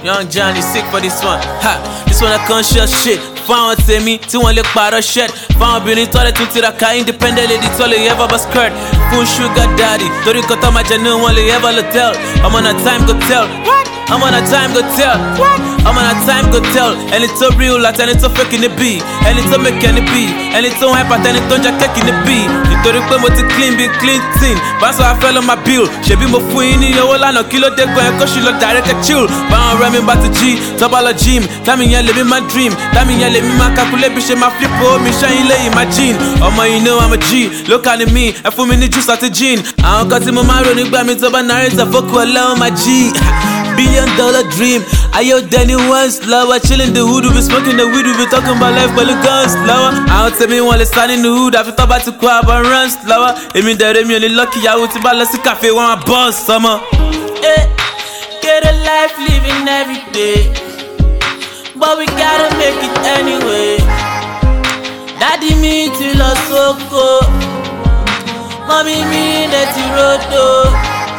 Young Johnny sick for this one. Ha, this one a conscious shit. Fáwọn tèmi tí wọ́n lè pààrọ̀ shirt. Fáwọn obìnrin tọ́lẹ̀ tún tiraka independent lady tọ́lẹ̀ ever but skirt. Fún sugar daddy, torí kan tó máa jẹ ní wọ́n lè ever lè tell. I'm on a time go tell. I'm on a time go tell. I'm on a time go tell. Ẹni tó real àti ẹni tó fake ní bí. Ẹni tó make ẹni bí. Ẹni tó hype àti ẹni tó ń jẹ cake ní bí. Nítorí pé mo ti clean bí clean tin. Báṣọ afẹ́ ló máa bill. Ṣèbí mo fún yín ní owó lánàá kí ló dé gan ẹ kó ṣì lọ direct ẹ chill. Báwọn ọ̀rẹ́ mi bá ti jí, tọ́ba lọ gym. Támi yẹn lèmi máa dream. Támi yẹn lèmi máa calculate bí ṣe máa flip owó mi ṣẹ́yìn lé imagine. Ọmọ you know I'm a G, look at me, ẹ fún mi ní juice àti gin. Àwọn kan tí mo máa ń rò nígbà mi tó bá narrate fókù ọlọ́run máa G. $1 billion dream. Ayo Danny once lower, chillin' the hood, we be smoking the weed, we be talking about life, but the guns lower. I don't tell me one stand in the hood, I feel about to grab and run slower. It mean that me only lucky, I would balance the cafe when I boss summer. Hey, get a life living every day, but we gotta make it anyway. Daddy me till a soko, mommy me let it road.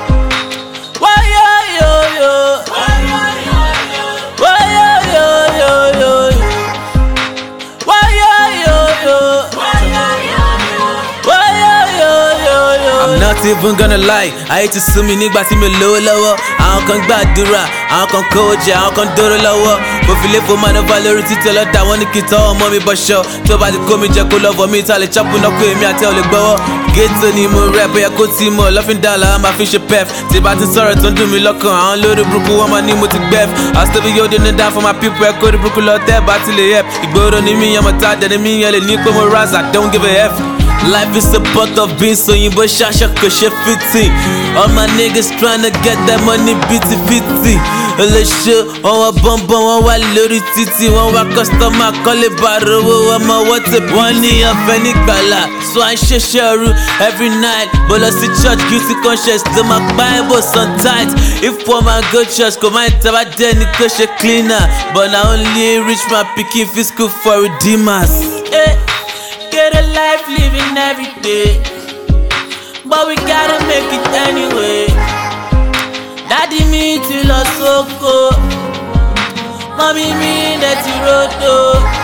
I'm not even gonna lie, I hate to sue me nígbà tí mi lówó lọ́wọ́. Àwọn kan gbàdúrà, àwọn kan kówó jẹ, àwọn kan dóró lọ́wọ́. Mo fi lé fún manova lórí títí ọlọ́dà wọn ní kí n tọ́ ọmọ mi bọ́ṣọ́. Tó bá ti kó mi jẹ kó lọ́vọ̀ mi ta lè chọ́pù náà kó èmi àti ẹ̀ ò lè gbọ́wọ́. Ghetto ni mo rap, bóyá kó tí mọ̀ lọ́fíńdà làwọn máa fi ṣe pef. Tí bá ti sọ̀rọ̀ tó ń dùn mí lọ́kàn, àwọn lórí burúkú wọn máa ní mo ti gbẹ́f. I still be holding it down for my people, ẹ kó rí burúkú lọ tẹ́ bá ti lè help. Ìgboro ni mí yẹn mo ta dẹ̀ ni mí yẹn lè ní pé mo rise, I don't give a F. Life is a pot of beans, so you boy shasha koshe 15. All my niggas tryna get that money bitty fitty. Let's show on a bum on one lorry titty, one wa customer call it barrow, one more what's it, one year of any color. So I share every night, but I see church guilty conscious, do my Bible sun tight. If one man go church, come out about then koshe cleaner, but now only rich man picking fiscal for redeemers. Hey. Get a life living every day, but we gotta make it anyway. Daddy me till a soko, mommy me let it road.